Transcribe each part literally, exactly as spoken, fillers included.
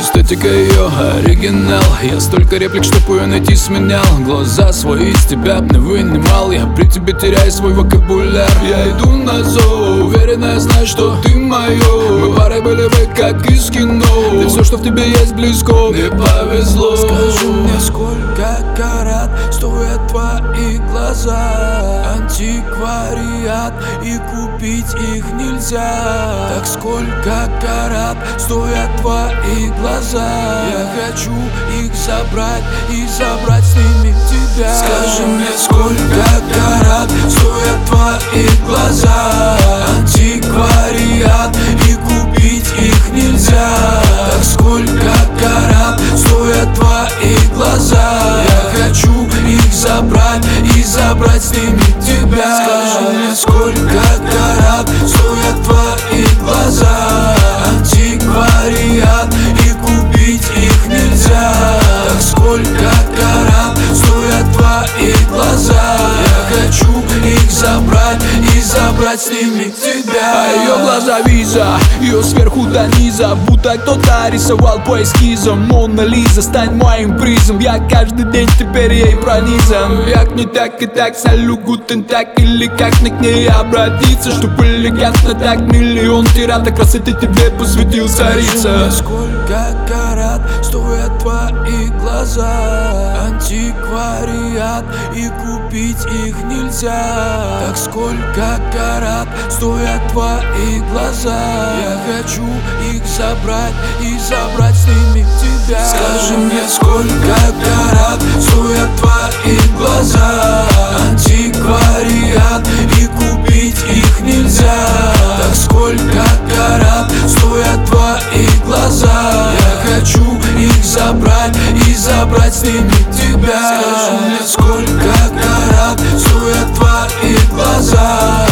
Эстетика ее оригинал. Я столько реплик, чтоб ее найти сменял. Глаза свои из тебя б не вынимал. Я при тебе теряю свой вокабуляр. Я иду на зов, уверенно я знаю, что ты мое. Мы парой были бы как из кино. Ты все, что в тебе есть, близко, мне повезло. Скажи мне, сколько карат стоят твои глаза? Антиквариат, и купить их нельзя. Так сколько карат стоят твои глаза? Я хочу их забрать и забрать с ними тебя. Скажи мне, сколько карат стоят твои глаза? Антиквариат, и купить их нельзя. Так сколько карат стоят твои глаза? Я хочу их забрать и забрать с ними тебя. Скажи мне, сколько карат стоят твои глаза? Антиквариат, и купить их нельзя. Так сколько карат стоят твои глаза? Я хочу их забрать и забрать с ними тебя. А ее глаза виза, ее сверху до низа, будто кто-то рисовал по эскизам. Мона Лиза, стань моим призом. Я каждый день теперь ей пронизан. Як не так и так, салют, гутен так. Или как мне к ней обратиться, чтоб элегантно так. Миллион тираток красоты тебе посвятил царица. Сколько карат стоят твои глаза? Антиквариат, и купить их нельзя. Так сколько карат стоят твои глаза? Я хочу их забрать и забрать с ними тебя. Скажи мне, сколько карат стоят твои глаза? Антиквариат, и купить их нельзя. Так сколько карат стоят твои глаза? Я хочу их забрать и забрать с ними тебя. Скажи мне, сколько карат стоят твои глаза?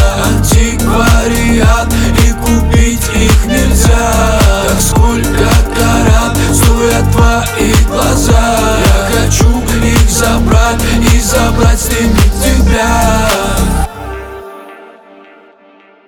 Антиквариат, и купить их нельзя. Так сколько карат стоят твои глаза? Я хочу их забрать и забрать с ними